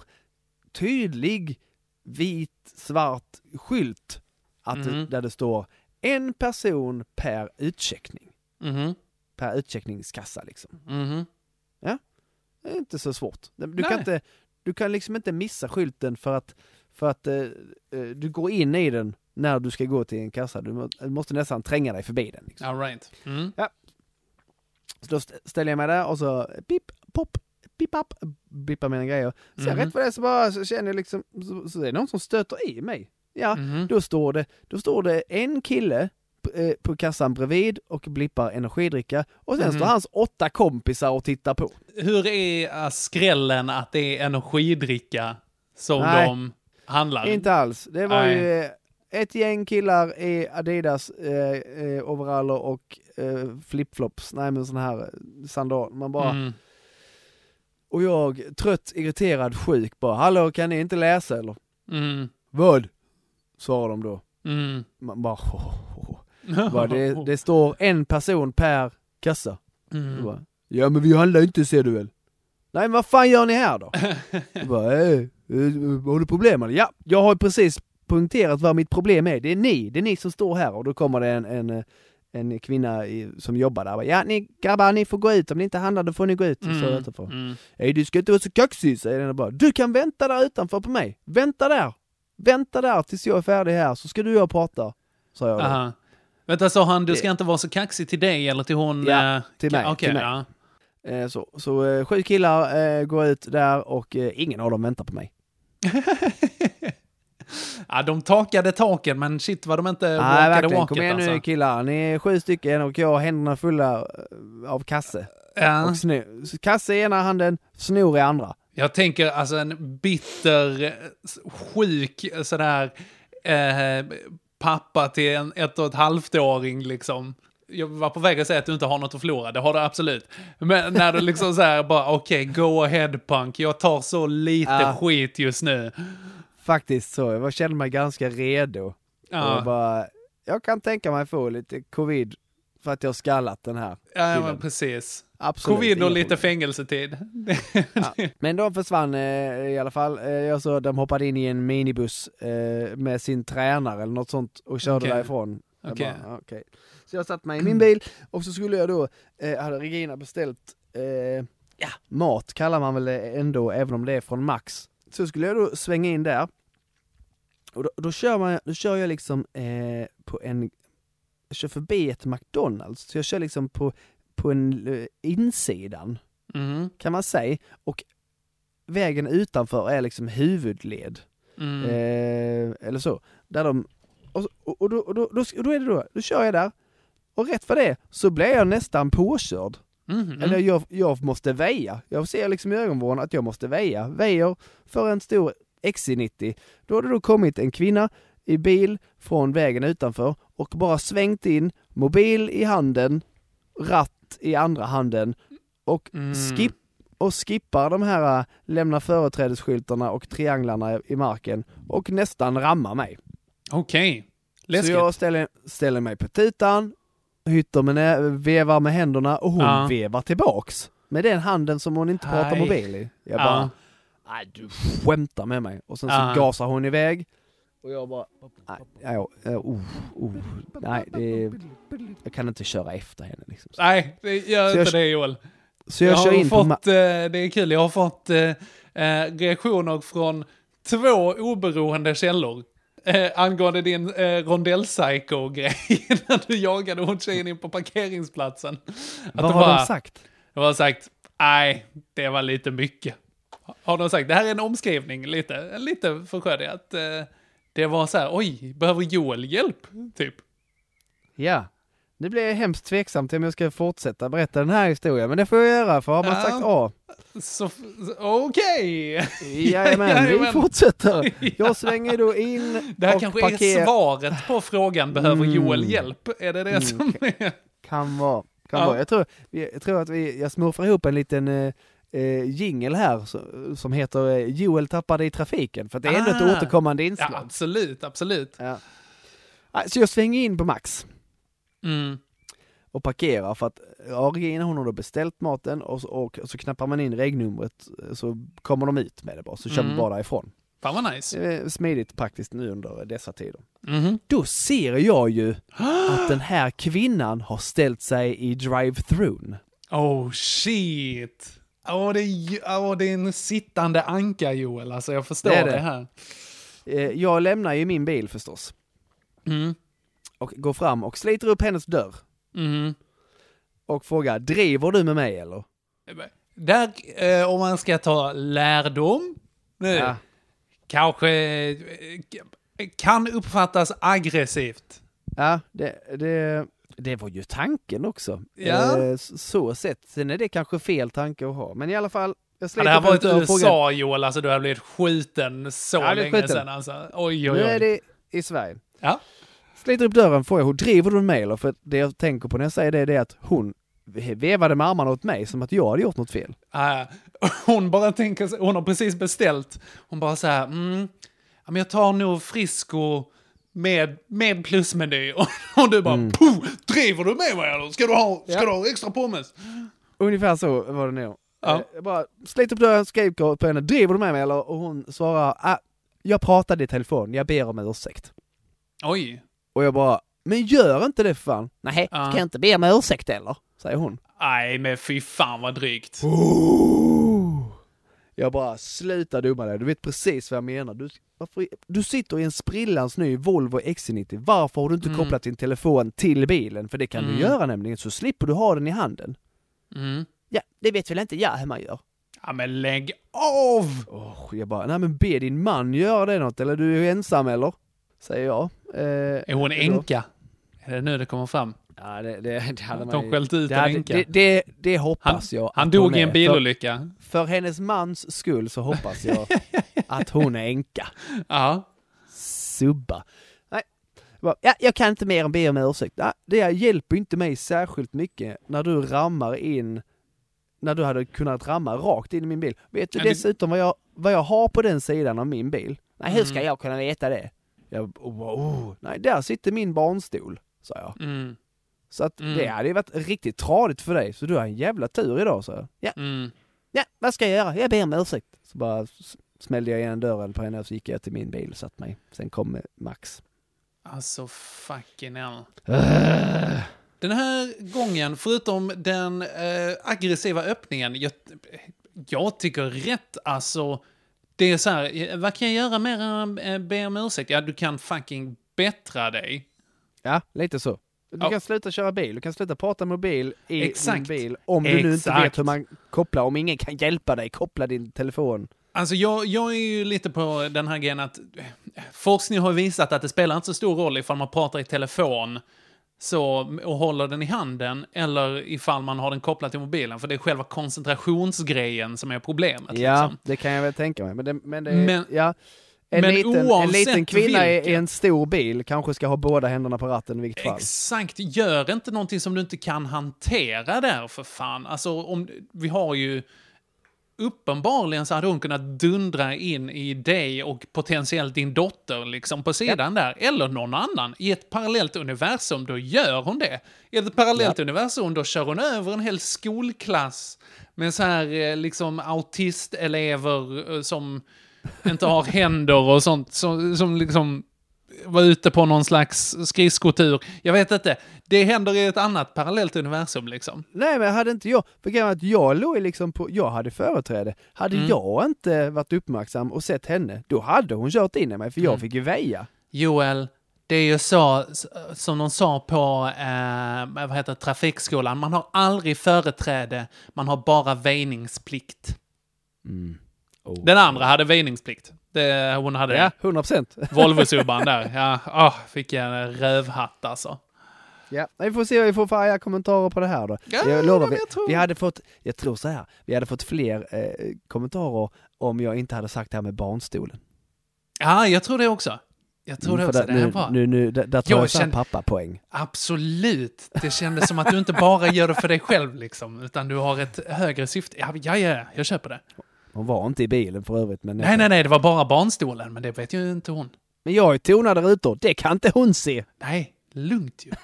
K: tydlig, vit, svart skylt. Att mm-hmm. där det står en person per utcheckning.
I: Mm-hmm.
K: Per utcheckningskassa liksom.
I: Mm-hmm.
K: Ja. Det är inte så svårt. Du kan inte, du kan liksom inte missa skylten för att, för att eh, du går in i den när du ska gå till en kassa. Du, må, du måste nästan tränga dig förbi den. Liksom.
I: All right. Mm.
K: Ja. Så då ställer jag mig där och så pip, pop, pip, up, bippar mina grejer. Så mm. jag rätt för det så bara så känner jag liksom, så, så det är någon som stöter i mig. Ja, mm. då står det, då står det en kille på kassan bredvid och blippar energidricka och sen mm. står hans åtta kompisar och tittar på.
I: Hur är skrällen att det är energidricka som Nej, de handlar?
K: Inte alls. Det var Nej. ju ett gäng killar i Adidas eh, overaller och eh, flipflops. Nej, men sån här sandal. Man bara... Mm. Och jag, trött, irriterad, sjuk, bara, hallå, kan ni inte läsa eller?
I: Mm.
K: Vad? Svarar de då.
I: Mm.
K: Man bara... Oh, oh. Bara, det, det står en person per kassa.
I: Mm.
K: Bara, ja, men vi handlar inte, ser du väl? Nej, men vad fan gör ni här då? Bara, äh, äh, har du problem eller? Ja, jag har precis punkterat vad mitt problem är. Det är ni, det är ni som står här. Och då kommer det en, en, en kvinna i, som jobbar där. Bara, ja, ni grabbar, ni får gå ut. Om ni inte handlar, då får ni gå ut.
I: Mm.
K: Så utanför.
I: Mm.
K: Nej, du ska inte vara så kaxig, säger den bara. Du kan vänta där utanför på mig. Vänta där. Vänta där tills jag är färdig här. Så ska du och jag prata, sa jag då.
I: Aha. Vänta, sa han, du ska inte vara så kaxig till dig eller till hon?
K: Ja,
I: äh,
K: till mig.
I: Okay,
K: till mig.
I: Ja.
K: Eh, så så eh, sju killar eh, går ut där och eh, ingen av dem väntar på mig.
I: Ja, de takade taken, men shit vad de inte
K: Nej,
I: walkade
K: verkligen.
I: walket.
K: Kom igen nu,
I: alltså.
K: killar. Ni är sju stycken och jag har händerna fulla av kasse.
I: Ja.
K: Och snor. Kasse i ena handen, snor i andra.
I: Jag tänker alltså en bitter, sjuk sådär eh, pappa till en ett och ett halvt åring liksom. jag var på väg att säga att du inte har något att förlora. Det har du absolut. Men när du liksom så här bara, okej, okay, go ahead punk. Jag tar så lite ja. skit just nu.
K: Faktiskt så. Jag kände mig ganska redo. Ja. Och bara, jag kan tänka mig få lite covid för att jag har skallat den här.
I: Ja, men precis. Absolut, covid och lite fängelsetid.
K: Ja. Men de försvann eh, i alla fall. Eh, jag såg de hoppade in i en minibuss eh, med sin tränare eller något sånt och körde okay. därifrån.
I: Okay.
K: Jag bara, okay. Så jag satt mig i min bil och så skulle jag då, eh, hade Regina beställt eh, ja, mat kallar man väl ändå, även om det är från Max. Så skulle jag då svänga in där. Och då, då, kör, man, då kör jag liksom eh, på en, jag kör förbi ett McDonalds. Så jag kör liksom på, på en uh, insidan, mm. kan man säga. Och vägen utanför är liksom huvudled. Mm. Eh, eller så. Där de, och, och, och, då, och, då, och då är det då, då kör jag där. Och rätt för det så blir jag nästan påkörd. Mm. Eller jag, jag måste väja. Jag ser liksom i ögonvrån att jag måste väja. Väjer för en stor X C nittio. Då har det då kommit en kvinna i bil från vägen utanför och bara svängt in, mobil i handen, ratt i andra handen och, mm. skip, och skippar de här äh, lämna företrädesskyltarna och trianglarna i marken och nästan rammar mig.
I: Okej. Okay.
K: Så jag ställer, ställer mig på tutan, hytter med nä- vevar med händerna och hon uh. vevar tillbaks med den handen som hon inte pratar Aj. mobil i. Jag bara, uh. nej du skämtar med mig. Och sen så uh. gasar hon iväg. Och jag bara, nej, ja, oh, oh, nej det, jag kan inte köra efter henne. Liksom.
I: Nej, det gör så inte jag, det Joel.
K: Så jag, jag kör
I: har
K: in
I: fått,
K: på
I: ma- det är kul, jag har fått eh, reaktioner från två oberoende källor. Eh, angående din eh, rondell-psycho-grej när du jagade hon tjejen in på parkeringsplatsen. Att
K: Vad har
I: bara,
K: de sagt?
I: De har sagt, nej, det var lite mycket. Har de sagt, det här är en omskrivning, lite, lite förskördig, att eh, det var så här, oj, behöver Joel hjälp, typ?
K: Ja, nu blir jag hemskt tveksam till om jag ska fortsätta berätta den här historien, men det får jag göra, för har man ja. sagt A.
I: Så, okej. Okay.
K: Jajamän, vi fortsätter. Jag svänger då in.
I: Det här
K: och
I: kanske
K: parker...
I: är svaret på frågan, behöver mm. Joel hjälp? Är det det mm. som är?
K: Kan vara. Kan ja. vara. Jag, tror, jag tror att vi, jag smurfar ihop en liten eh, jingle här så, som heter eh, Joel tappade i trafiken. För det är ah. ändå ett återkommande inslag.
I: Ja, absolut, absolut.
K: Ja. Så jag svänger in på Max.
I: Mm.
K: Och parkerar för att ja, Regina hon har då beställt maten och så, och, och så knappar man in regnumret så kommer de ut med det bara. Så kör man mm. bara därifrån.
I: Fan vad nice.
K: Det är smidigt praktiskt nu under dessa tider.
I: Mm.
K: Då ser jag ju att den här kvinnan har ställt sig i drive-thrun.
I: Oh shit. Åh oh, det, oh, det är en sittande anka Joel. Alltså jag förstår det, det. det här.
K: Jag lämnar ju min bil förstås.
I: Mm.
K: Och går fram och sliter upp hennes dörr.
I: Mm.
K: Och frågar, driver du med mig eller?
I: Där, eh, om man ska ta lärdom nu, ja. kanske eh, kan uppfattas aggressivt.
K: Ja, det, det, det var ju tanken också.
I: Ja.
K: Eh, så sett. Sen är det kanske fel tanke att ha. Men i alla fall, jag
I: sliter ja, det här var ett U S A, Joel, alltså du har blivit skjuten så ja, länge skjuten. sedan. Alltså. Oj, oj, oj.
K: Nu är det i Sverige.
I: Ja.
K: Sliter upp dörren, får jag, hon driver du med eller? För det jag tänker på när jag säger det är det att hon vevade med armarna åt mig som att jag hade gjort något fel.
I: Uh, hon bara tänker, hon har precis beställt. Hon bara så här, mm, men jag tar nog Frisco med, med plusmeny. Och, och du bara, mm. driver du med mig eller? Ska du ha, ska ja. du ha extra pommes?
K: Ungefär så var det nog.
I: Ja.
K: Jag bara sliter upp dörren, skriver på henne, driver du med mig eller? Och hon svarar, ah, jag pratade i telefon, jag ber om ursäkt.
I: Oj.
K: Och jag bara, men gör inte det för fan. Nej, uh. kan jag inte be om ursäkt eller? Säger hon.
I: Nej, men fy fan vad drygt.
K: Oh. Jag bara, sluta dumma dig. Du vet precis vad jag menar. Du, varför, du sitter i en sprillans ny Volvo X C nittio. Varför har du inte mm. kopplat din telefon till bilen? För det kan mm. du göra nämligen. Så slipper du ha den i handen.
I: Mm.
K: Ja, det vet väl inte jag hur man gör.
I: Ja, men lägg av!
K: Oh, jag bara, nej men be din man göra det något. Eller du är ensam eller? Säger jag. Eh,
I: är hon änka? Är det nu det kommer fram?
K: Ja, det, det, det hade
I: man ju... ut
K: det, hade, det, det, det hoppas
I: han,
K: jag.
I: Han dog i en bilolycka.
K: För, för hennes mans skull så hoppas jag att hon är änka.
I: Ja.
K: Subba. Nej, Bara, ja, jag kan inte mer än be om ursäkt. Ja, det hjälper inte mig särskilt mycket när du rammar in, när du hade kunnat ramma rakt in i min bil. Vet du ja, dessutom det... vad, jag, vad jag har på den sidan av min bil? Nej, hur ska mm. jag kunna veta det? Jag, oh, oh. Nej, där sitter min barnstol, sa jag. Mm. Så att mm. det hade varit riktigt tradigt för dig. Så du har en jävla tur idag, så jag. Ja. Mm. Ja, vad ska jag göra? Jag ber om ursäkt. Så bara smällde jag igen dörren på henne och så gick jag till min bil och satt mig. Sen kom Max.
I: Alltså fucking hell. Uh. Den här gången, förutom den äh, aggressiva öppningen, jag, jag tycker rätt, alltså det är så här, vad kan jag göra mer än äh, be om ursäkt? Ja, du kan fucking bättra dig.
K: Ja, lite så. Du oh. kan sluta köra bil, du kan sluta prata mobil i
I: Exakt.
K: din bil om du nu inte vet hur man kopplar, om ingen kan hjälpa dig, koppla din telefon.
I: Alltså jag, jag är ju lite på den här grejen att forskning har visat att det spelar inte så stor roll ifall man pratar i telefon så, och håller den i handen eller ifall man har den kopplad till mobilen, för det är själva koncentrationsgrejen som är problemet.
K: Ja,
I: liksom.
K: Det kan jag väl tänka mig. Men, det, men, det,
I: men
K: ja, en,
I: men
K: liten, en liten kvinna
I: vilken...
K: i en stor bil kanske ska ha båda händerna på ratten i vilket fall.
I: Exakt, gör inte någonting som du inte kan hantera där för fan. Alltså, om, vi har ju uppenbarligen så hade hon kunnat dundra in i dig och potentiellt din dotter liksom på sidan ja. där. Eller någon annan. I ett parallellt universum, då gör hon det. I ett parallellt ja. universum, då kör hon över en hel skolklass med så här liksom autistelever som inte har händer och sånt. Som, som liksom var ute på någon slags skridskotur. Jag vet inte. Det händer i ett annat parallellt universum liksom.
K: Nej, men hade inte jag, för att jag låg liksom på, jag hade företräde. Hade mm. jag inte varit uppmärksam och sett henne, då hade hon kört in i mig, för jag mm. fick ju väja.
I: Joel, det är ju så som de sa på eh, vad heter trafikskolan, man har aldrig företräde, man har bara väjningsplikt.
K: Mm. Oh.
I: Den andra hade väjningsplikt. Det, hon hade
K: ja, hundra procent.
I: Volvo-subban där. Ja, oh, fick jag en rövhatt alltså.
K: Ja, vi får se vad vi får för arga kommentarer på det här då.
I: Ja,
K: jag lovar, vi,
I: jag tror.
K: vi hade fått, jag tror så här, vi hade fått fler eh, kommentarer om jag inte hade sagt det här med barnstolen.
I: Ja, jag tror det också. Jag tror
K: mm,
I: det också.
K: Där,
I: det här
K: nu,
I: var.
K: nu, nu, där, där tar jag, jag kände... pappa-poäng.
I: Absolut. Det kändes som att du inte bara gör det för dig själv liksom, utan du har ett högre syfte. Ja, ja, ja, jag köper det.
K: Hon var inte i bilen för övrigt. Men
I: nej, nej, nej, det var bara barnstolen, men det vet ju inte hon.
K: Men jag är tonade rutor, det kan inte hon se.
I: Nej, lugnt ju.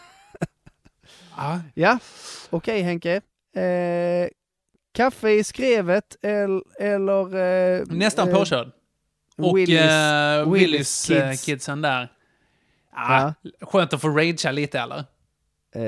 K: ja, ja. Okej okay, Henke. Eh, kaffe i skrevet eller... eller eh,
I: nästan
K: eh,
I: påkörd. Och Willys, uh, Willys kids. kidsen där. Ah, ja. Skönt att få ragea lite, eller?
K: Eh,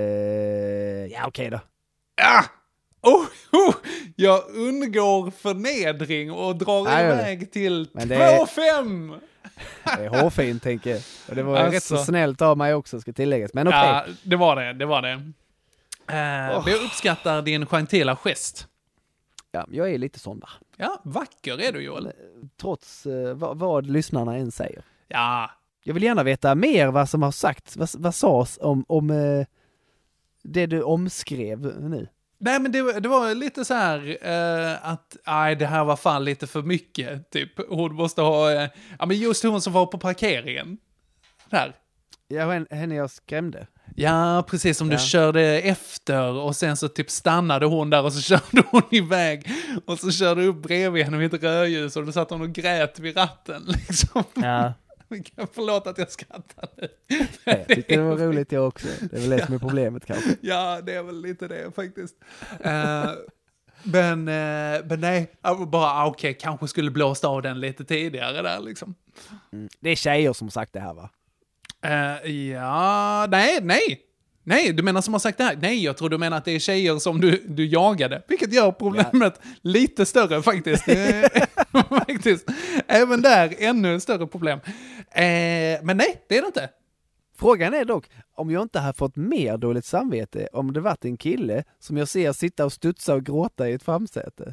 K: ja, okej okay då.
I: Ja! Oh, oh, jag undgår förnedring och drar Nej, iväg till två fem.
K: Det är hårfint, tänker jag. Och det var alltså rätt så snällt av mig också, ska tilläggas. Men okej. Okay.
I: Ja, det var det. Det var det. Uh, oh. Jag uppskattar din gentila gest.
K: Ja, jag är lite sån där.
I: Ja, vacker är du, Joel.
K: Trots uh, vad, vad lyssnarna än säger.
I: Ja.
K: Jag vill gärna veta mer vad som har sagts. Vad, vad sades om, om uh, det du omskrev nu?
I: Nej, men det, det var lite så här uh, att nej, det här var fan lite för mycket. Typ, hon måste ha... Uh, ja, men just hon som var på parkeringen. Där.
K: Ja, henne jag skrämde.
I: Ja, precis som ja. Du körde efter och sen så typ stannade hon där och så körde hon iväg och så körde du upp bredvid henne vid ett rödljus och då satt hon och grät vid ratten liksom.
K: Ja.
I: Förlåt att jag skrattar nu.
K: Jag tyckte det var roligt jag också. Det är väl det som är problemet kanske.
I: Ja, det är väl lite det faktiskt. Uh, men, uh, men nej, bara okej, okay, kanske skulle blåst av den lite tidigare där liksom.
K: Mm. Det är tjejer som sagt det här, va?
I: Uh, ja, nej, nej. Nej, du menar som har sagt det här? Nej, jag tror du menar att det är tjejer som du, du jagade. Vilket gör problemet ja. lite större faktiskt. faktiskt. Även där, ännu större problem. Eh, men nej, det är det inte.
K: Frågan är dock om jag inte har fått mer dåligt samvete om det varit en kille som jag ser sitta och studsa och gråta i ett framsäte.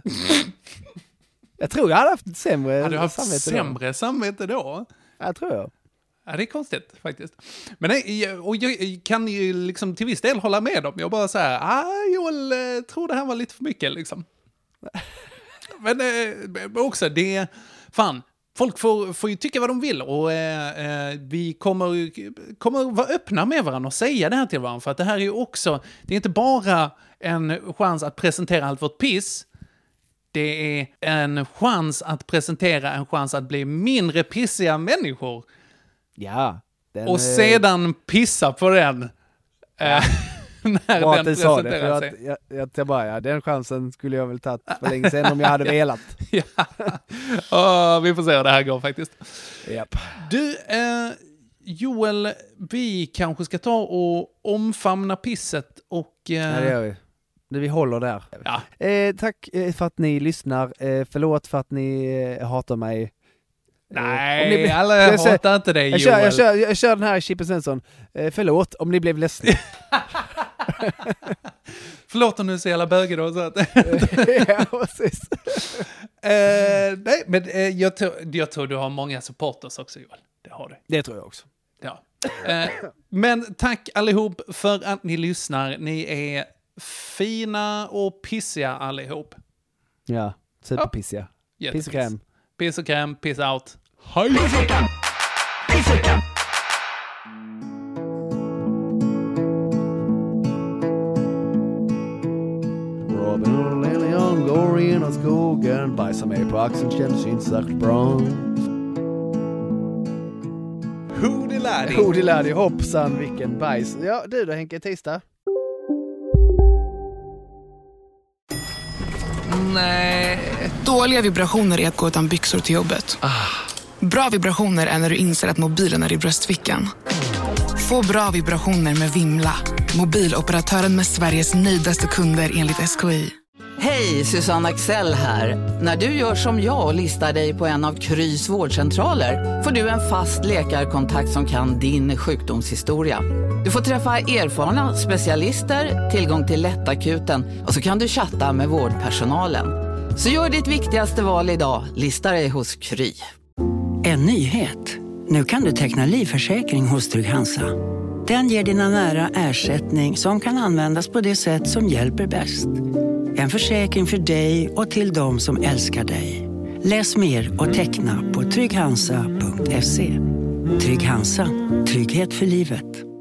K: Jag tror jag hade haft sämre samvete.
I: Hade du haft
K: samvete
I: sämre då? samvete då?
K: Jag tror jag.
I: Ja, det är konstigt faktiskt. Men nej, och jag kan ju liksom till viss del hålla med dem. Jag bara så här, ah, Joel, eh, tror det här var lite för mycket liksom. Men eh, också, det, fan, folk får, får ju tycka vad de vill och eh, eh, vi kommer, kommer vara öppna med varandra och säga det här till varandra. För att det här är ju också, det är inte bara en chans att presentera allt vårt piss. Det är en chans att presentera en chans att bli mindre pissiga människor.
K: Ja. Den,
I: och sedan pissa på den.
K: Ja.
I: När
K: bra
I: den
K: att du sa det,
I: presenterar
K: för
I: sig.
K: jag, jag, jag bara, ja, den chansen skulle jag väl tagit för länge sedan om jag hade velat.
I: Ja. Oh, vi får se hur det här går faktiskt.
K: Yep.
I: Du, eh, Joel, vi kanske ska ta och omfamna pisset och... Eh...
K: Ja, det gör vi. Det vi håller där.
I: Ja.
K: Eh, tack eh, för att ni lyssnar. Eh, förlåt för att ni eh, hatar mig.
I: Nej,
K: ni,
I: alla jag hatar
K: jag,
I: inte dig,
K: jag
I: Joel.
K: kör, jag, kör, jag kör den här Chippen Svensson. Eh, förlåt om ni blev ledsna.
I: Förlåt om du är så jävla bögig då. Så att...
K: ja, precis.
I: eh, nej, men eh, jag, tror, jag tror du har många supporters också, Joel. Det har du.
K: Det tror jag också.
I: Ja. Eh, men tack allihop för att ni lyssnar. Ni är fina och pissiga allihop.
K: Ja, superpissiga.
I: Ja.
K: Piss och kräm.
I: Piss och kräm, piss out. Hej!
K: Robin och Lilian går genom skogen, bajsar mig på axeln, känns inte särskilt bra.
I: Hoodiladi.
K: Hoodiladi, hoppsan, vilken bajs. Ja, du då Henke, tisdag?
Q: Nej. Dåliga vibrationer är att gå utan byxor till jobbet. Ah. Bra vibrationer är när du inser att mobilen är i bröstfickan. Få bra vibrationer med Vimla. Mobiloperatören med Sveriges nöjdaste kunder enligt S K I.
R: Hej, Susanne Axel här. När du gör som jag och listar dig på en av Krys vårdcentraler får du en fast läkarkontakt som kan din sjukdomshistoria. Du får träffa erfarna specialister, tillgång till lättakuten och så kan du chatta med vårdpersonalen. Så gör ditt viktigaste val idag, lista dig hos Kry.
S: En nyhet. Nu kan du teckna livförsäkring hos Trygg Hansa. Den ger dina nära ersättning som kan användas på det sätt som hjälper bäst. En försäkring för dig och till de som älskar dig. Läs mer och teckna på trygg hansa punkt se. Trygg Hansa. Trygghet för livet.